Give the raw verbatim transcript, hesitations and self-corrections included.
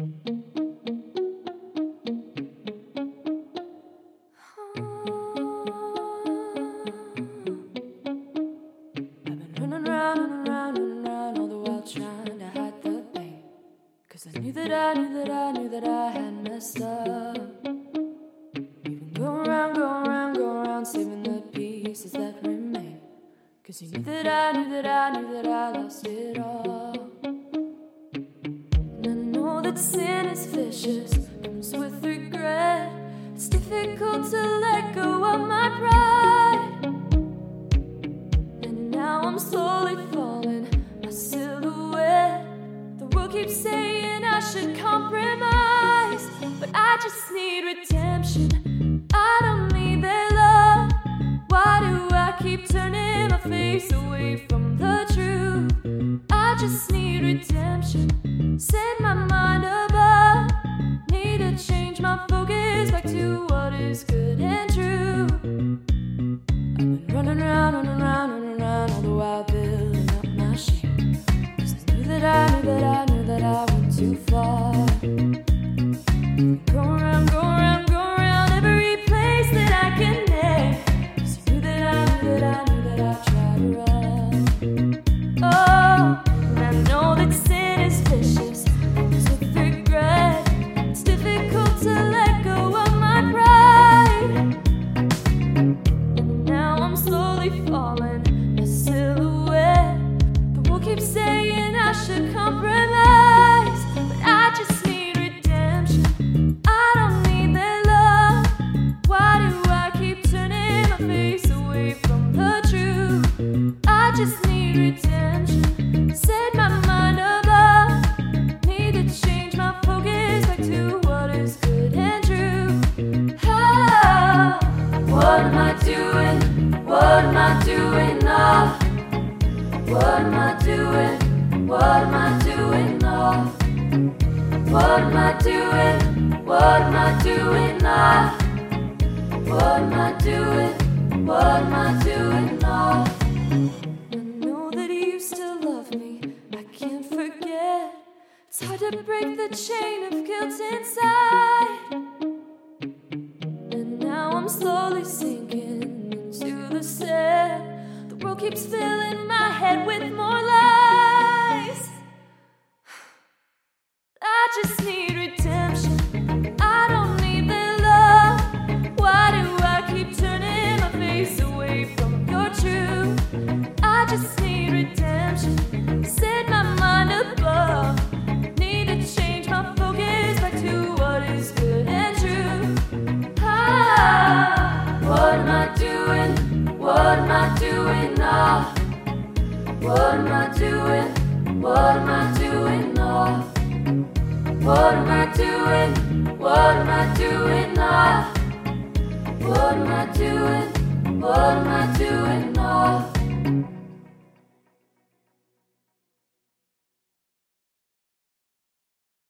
Running round and round and round all the while trying to hide the pain. Cause I knew that I knew that I knew that I had messed up. Even go around, go around, go around saving the pieces that remain. Cause you knew that I knew that I knew that I lost it all. And I know that sin is vicious, comes with regret. It's difficult to let go of my pride. And now I'm slowly falling, my silhouette. The world keeps saying I should compromise, but I just need redemption. I don't need their love. Why do I keep turning my face away from the truth? I just need redemption. Set my mind above. Need to change my focus back to what is good and true. I've been running around, running around, running around all the while building up my shame. Cause I knew that I knew that I knew that I went too far. Go around, go around, go around every place that I can name. Cause I knew that I knew that I knew that I tried to run. Oh, and I know that sin is vicious, comes with regret. It's difficult to let go of my pride. And now I'm slowly falling, my silhouette. The world keeps saying I should compromise, but I just need redemption. I don't need their love. Why do I keep turning my face away from the truth? I just need redemption. Set my mind above. Need to change my focus back to what is good and true. Oh, what am I doing? What am I doing now? What am I doing? What am I doing now? What am I doing? What am I doing now? What am I doing? What am I doing now? I know that you still love me, I can't forget. It's hard to break the chain of guilt inside. And now I'm slowly sinking into the set. The world keeps filling my head with more lies. I just need redemption. I don't need their love. Why do I keep turning my face away from your truth? I just need redemption. Set my mind above. Need to change my focus back to what is good and true. Ah, what am I doing? What am I doing now? What am I doing? What am I doing now? What am I doing? What am I doing now? What am I doing?